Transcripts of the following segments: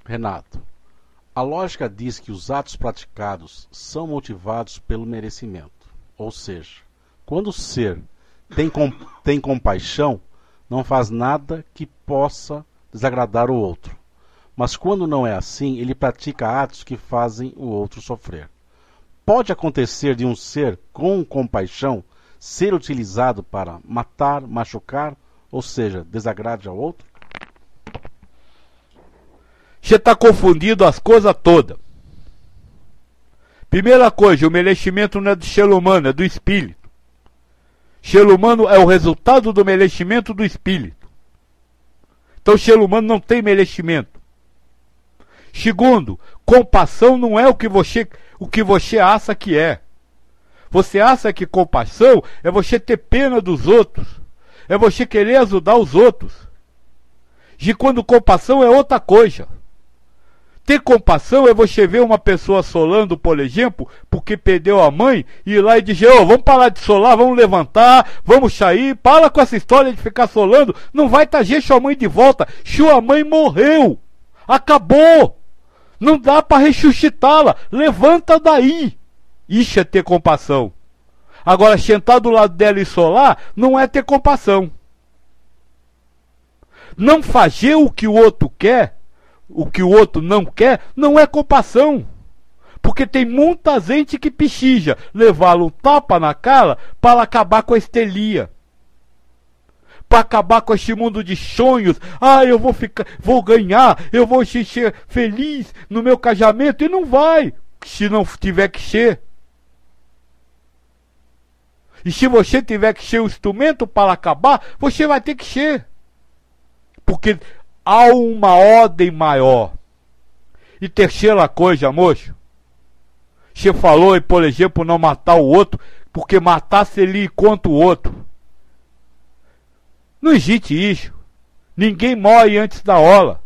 Renato, a lógica diz que os atos praticados são motivados pelo merecimento. Ou seja, quando o ser tem compaixão, não faz nada que possa desagradar o outro. Mas quando não é assim, ele pratica atos que fazem o outro sofrer. Pode acontecer de um ser com compaixão ser utilizado para matar, machucar, ou seja, desagrade ao outro? Você está confundindo as coisas todas. Primeira coisa, o merecimento não é do ser humano, é do espírito. Ser humano é o resultado do merecimento do espírito. Então o ser humano não tem merecimento. Segundo, compaixão não é o que você acha que é. Você acha que compaixão é você ter pena dos outros. É você querer ajudar os outros. E quando compaixão é outra coisa. Ter compaixão é você ver uma pessoa solando, por exemplo, porque perdeu a mãe, e ir lá e dizer, vamos parar de solar, vamos levantar, vamos sair, para com essa história de ficar solando, não vai trazer sua mãe de volta, sua mãe morreu, acabou, não dá para ressuscitá-la, levanta daí. Isso é ter compaixão. Agora, sentar do lado dela e solar, não é ter compaixão. Não fazer o que o outro quer, o que o outro não quer, não é compaixão. Porque tem muita gente que pechija levá-lo um tapa na cara para acabar com a estelia. Para acabar com este mundo de sonhos. Eu vou ganhar, eu vou ser feliz no meu casamento. E não vai, se não tiver que ser. E se você tiver que ser o instrumento para acabar, você vai ter que ser. Porque há uma ordem maior. E terceira coisa, moço. Você falou, e por exemplo, não matar o outro, porque matasse ele contra o outro. Não existe isso. Ninguém morre antes da hora.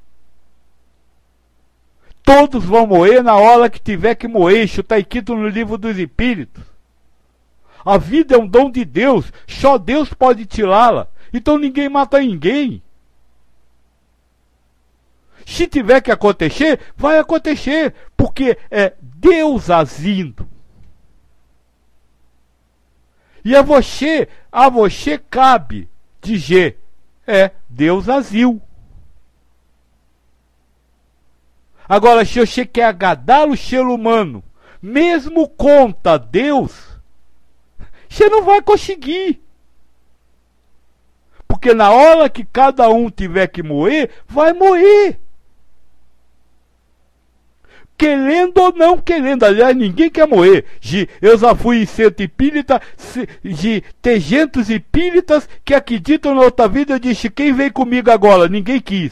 Todos vão morrer na hora que tiver que morrer. Isso está escrito no livro dos Espíritos. A vida é um dom de Deus. Só Deus pode tirá-la. Então ninguém mata ninguém. Se tiver que acontecer, vai acontecer, porque é Deus agindo. E a você cabe dizer, Deus agiu. Agora, se você quer agradar o ser humano, mesmo contra Deus, você não vai conseguir. Porque na hora que cada um tiver que morrer, vai morrer. Querendo ou não querendo, aliás, ninguém quer morrer. Eu já fui em centro espírita, tem gente espíritas que acreditam na outra vida. Eu disse, quem vem comigo agora? Ninguém quis.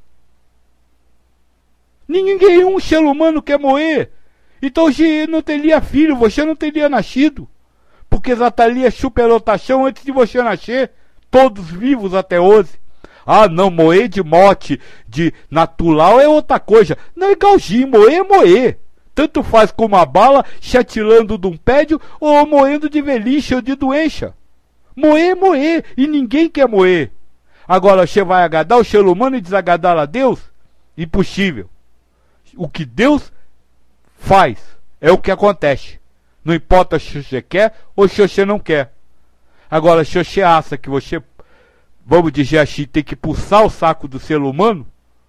Nenhum ser humano quer morrer. Então não teria filho, você não teria nascido. Porque já estaria superlotação antes de você nascer. Todos vivos até hoje. Não, morrer de morte de natural é outra coisa. Não é igualzinho, morrer é morrer. Tanto faz com uma bala chatilando de um prédio ou morrendo de velhice ou de doença. Morrer é morrer e ninguém quer morrer. Agora você vai agradar o ser humano e desagradar a Deus? Impossível. O que Deus faz é o que acontece. Não importa se você quer ou se você não quer. Agora, se você acha que você, vamos dizer assim, tem que pulsar o saco do ser humano,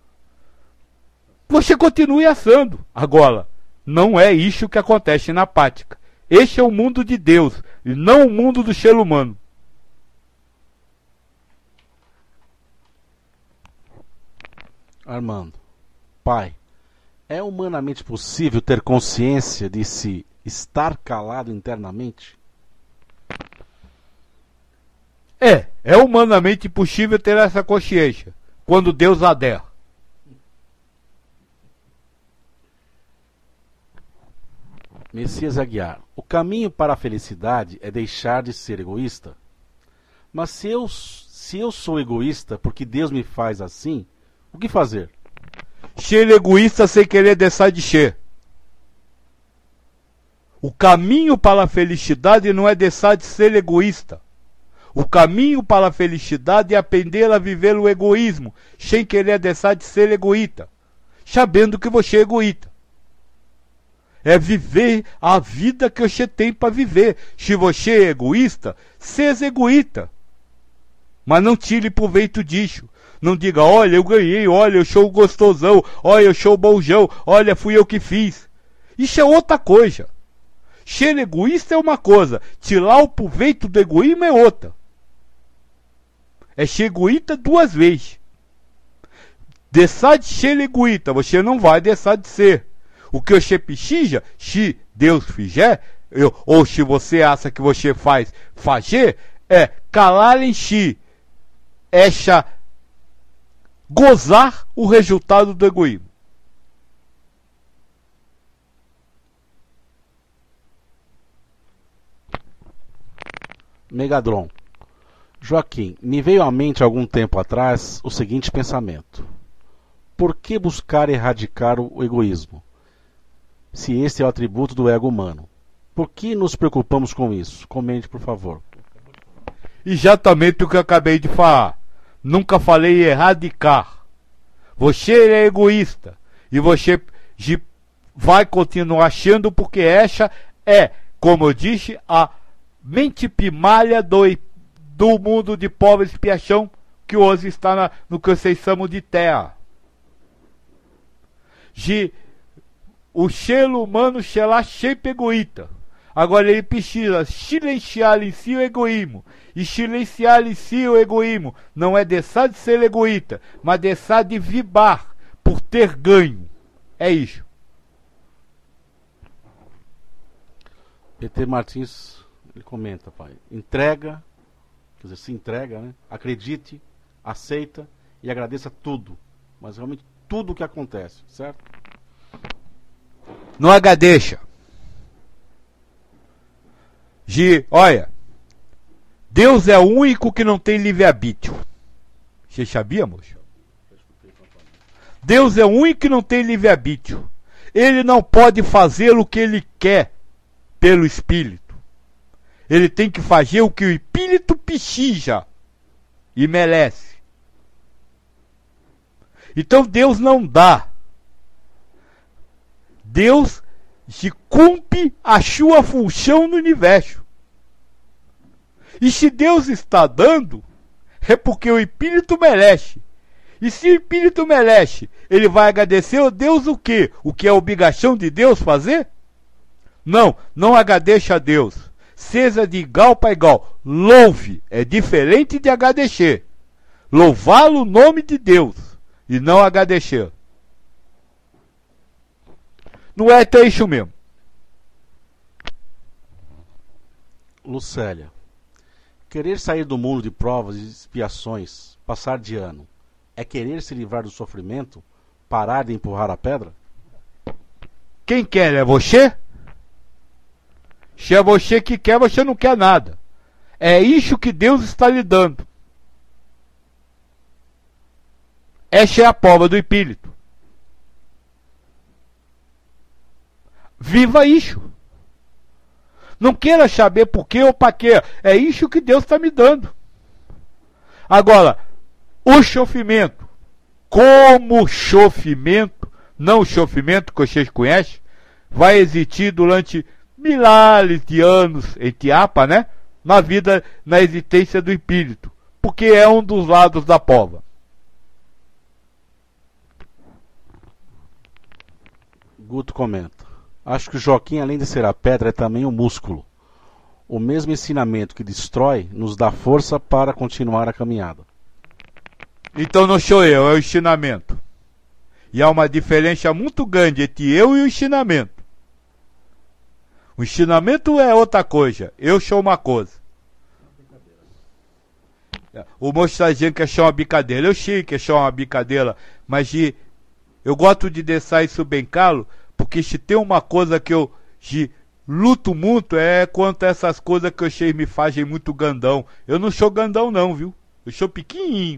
você continue assando. Agora, não é isso que acontece na prática. Este é o mundo de Deus, e não o mundo do ser humano. Armando, pai, é humanamente possível ter consciência de se estar calado internamente? É humanamente possível ter essa consciência, quando Deus a der. Messias Aguiar, o caminho para a felicidade é deixar de ser egoísta? Mas se eu sou egoísta porque Deus me faz assim, o que fazer? Ser egoísta sem querer deixar de ser. O caminho para a felicidade não é deixar de ser egoísta. O caminho para a felicidade é aprender a viver o egoísmo, sem querer deixar de ser egoísta. sabendo que você é egoísta. É viver a vida que você tem para viver. Se você é egoísta, seja egoísta. Mas não tire proveito disso. Não diga, olha, eu ganhei, olha, eu sou gostosão, olha, eu sou bonjão, olha, fui eu que fiz. Isso é outra coisa. Ser egoísta é uma coisa, tirar o proveito do egoísmo é outra. É ser egoísta duas vezes. Deixar de ser egoísta, você não vai deixar de ser. O que você precisa, se Deus fizer, ou se você acha que você faz fazer, é calar em si, gozar o resultado do egoísmo. Megadron. Joaquim, me veio à mente algum tempo atrás o seguinte pensamento. Por que buscar erradicar o egoísmo, se este é o atributo do ego humano? Por que nos preocupamos com isso? Comente, por favor. Exatamente o que eu acabei de falar. Nunca falei erradicar. Você é egoísta. E você vai continuar achando, porque essa é, como eu disse, a mente primária do mundo de pobre expiação que hoje está no que vocês chamam de terra. O ser humano será sempre egoísta. Agora ele precisa silenciar em si o egoísmo. E silenciar em si o egoísmo não é deixar de ser egoísta, mas deixar de vibrar por ter ganho. É isso. PT Martins, ele comenta, pai. Entrega, quer dizer, se entrega, né? Acredite, aceita e agradeça tudo. Mas realmente tudo o que acontece, certo? Não agadecha. Olha, Deus é o único que não tem livre-arbítrio. Vocês sabíamos? Deus é o único que não tem livre-arbítrio. Ele não pode fazer o que ele quer pelo Espírito. Ele tem que fazer o que o Espírito precisa e merece. Então Deus não dá. Deus cumpre a sua função no universo. E se Deus está dando, é porque o Espírito merece. E se o Espírito merece, ele vai agradecer a Deus o quê? O que é obrigação de Deus fazer? Não, não agradeça a Deus. Seja de igual para igual. Louve, é diferente de agradecer. Louvá-lo o nome de Deus e não agradecer. Não é até isso mesmo. Lucélia. Querer sair do mundo de provas e expiações, passar de ano, é querer se livrar do sofrimento, parar de empurrar a pedra? Quem quer é você? Se é você que quer, você não quer nada. É isso que Deus está lhe dando. Essa é a prova do Espírito. Viva isso. Não queira saber por quê ou para quê. É isso que Deus está me dando. Agora, o sofrimento, como sofrimento, não o sofrimento que vocês conhecem, vai existir durante milhares de anos, entre aspas, né? Na vida, na existência do Espírito. Porque é um dos lados da prova. Guto comenta. Acho que o Joaquim, além de ser a pedra, é também o músculo. O mesmo ensinamento que destrói, nos dá força para continuar a caminhada. Então não sou eu, é o ensinamento. E há uma diferença muito grande entre eu e o ensinamento. O ensinamento é outra coisa, eu sou uma coisa. O moço está dizendo que é só uma brincadeira. Eu sei que é só uma brincadeira, mas eu gosto de deixar isso bem claro, porque se tem uma coisa que eu luto muito é contra essas coisas que vocês me fazem muito gandão. Eu não sou gandão não, viu? Eu sou pequenininho.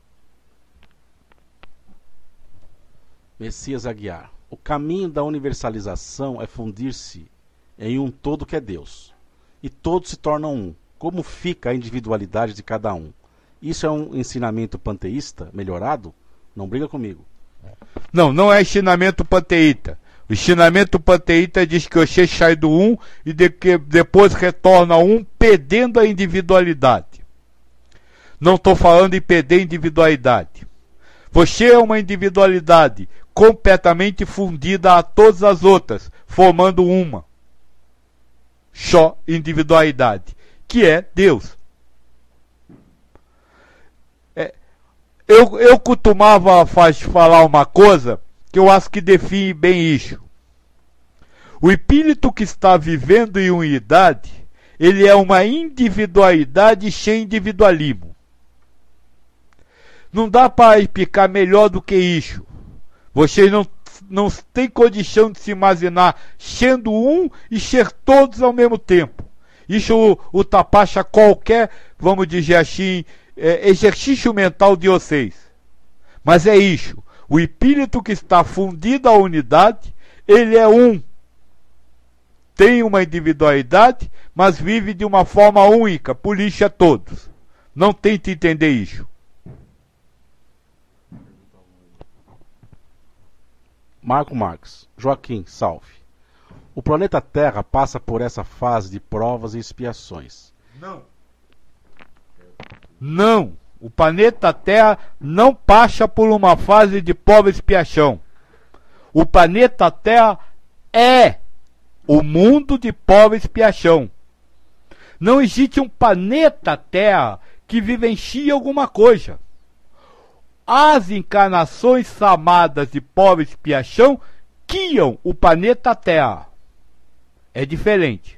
Messias Aguiar. O caminho da universalização é fundir-se em um todo que é Deus. E todos se tornam um. Como fica a individualidade de cada um? Isso é um ensinamento panteísta melhorado? Não briga comigo. Não é ensinamento panteíta. O ensinamento panteíta diz que Oxê sai do um e que depois retorna ao um, perdendo a individualidade. Não estou falando em perder a individualidade. Você é uma individualidade completamente fundida a todas as outras, formando uma só individualidade, que é Deus. Eu costumava falar uma coisa que eu acho que define bem isso. O espírito que está vivendo em unidade, ele é uma individualidade sem individualismo. Não dá para explicar melhor do que isso. Vocês não têm condição de se imaginar sendo um e ser todos ao mesmo tempo. Isso ultrapassa qualquer, vamos dizer assim, exercício mental de vocês. Mas é isso. O espírito que está fundido à unidade, ele é um. Tem uma individualidade, mas vive de uma forma única, por isso é todos. Não tente entender isso. Marco Marques. Joaquim, salve. O planeta Terra passa por essa fase de provas e expiações. Não. O planeta Terra não passa por uma fase de prova e expiação. O planeta Terra é o mundo de prova e expiação. Não existe um planeta Terra que vivencie alguma coisa. As encarnações chamadas de prova e expiação guiam o planeta Terra. É diferente.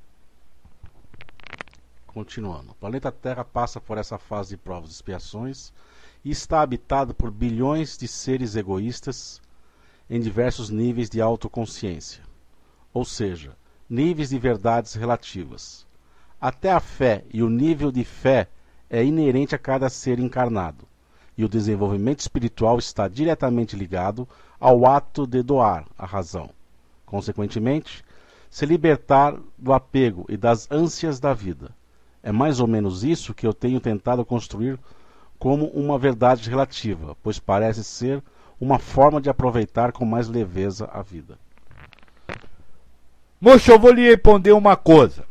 Continuando. O planeta Terra passa por essa fase de provas e expiações e está habitado por bilhões de seres egoístas em diversos níveis de autoconsciência, ou seja, níveis de verdades relativas. Até a fé e o nível de fé é inerente a cada ser encarnado, e o desenvolvimento espiritual está diretamente ligado ao ato de doar a razão. Consequentemente, se libertar do apego e das ânsias da vida. É mais ou menos isso que eu tenho tentado construir como uma verdade relativa, pois parece ser uma forma de aproveitar com mais leveza a vida. Moço, eu vou lhe responder uma coisa.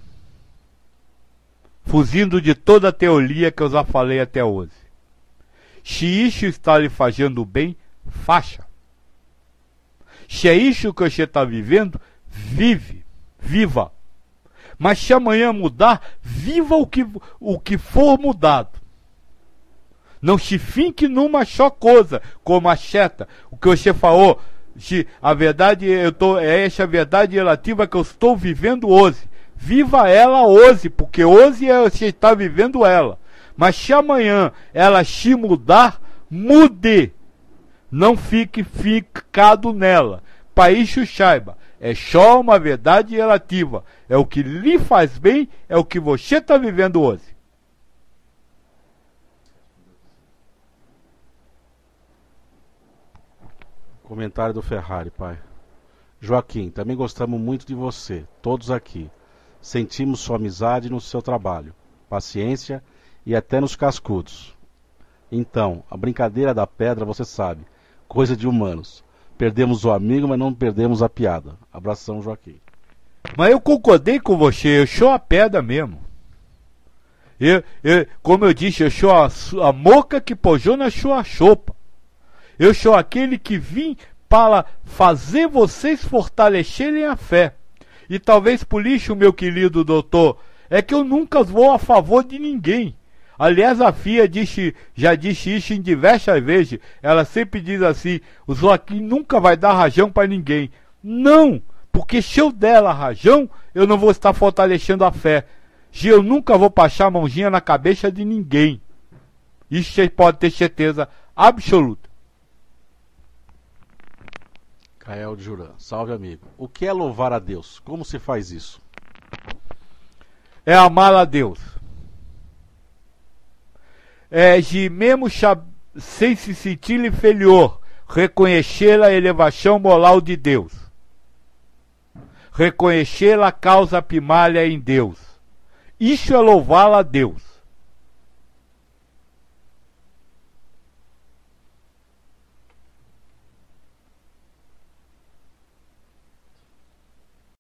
Fugindo de toda a teoria que eu já falei até hoje. Se isso está lhe fazendo bem, faça. Se é isso que você está vivendo, viva. Mas se amanhã mudar, viva o que for mudado. Não se finque numa só coisa, como a seta. O que você falou, se a verdade é essa verdade relativa que eu estou vivendo hoje. Viva ela hoje, porque hoje você está vivendo ela. Mas se amanhã ela se mudar, mude. Não fique ficado nela. Para isso saiba, é só uma verdade relativa. É o que lhe faz bem, é o que você está vivendo hoje. Comentário do Ferrari, pai. Joaquim, também gostamos muito de você, todos aqui. Sentimos sua amizade no seu trabalho, paciência e até nos cascudos. Então, a brincadeira da pedra, você sabe, coisa de humanos. Perdemos o amigo, mas não perdemos a piada. Abração, Joaquim. Mas eu concordei com você, eu sou a pedra mesmo. Como eu disse, eu sou a moca que pojou na sua sopa. Eu sou aquele que vim para fazer vocês fortalecerem a fé. E talvez por isso, meu querido doutor, é que eu nunca vou a favor de ninguém. Aliás, a FIA já disse isso em diversas vezes. Ela sempre diz assim, o Joaquim nunca vai dar rajão para ninguém. Não, porque se eu der a rajão, eu não vou estar fortalecendo a fé. Se eu nunca vou passar a mãozinha na cabeça de ninguém. Isso vocês podem ter certeza absoluta. Cael de Juran, salve amigo. O que é louvar a Deus? Como se faz isso? É amar a Deus. É de mesmo sem se sentir inferior, reconhecer a elevação moral de Deus. Reconhecer a causa primária em Deus. Isso é louvar a Deus.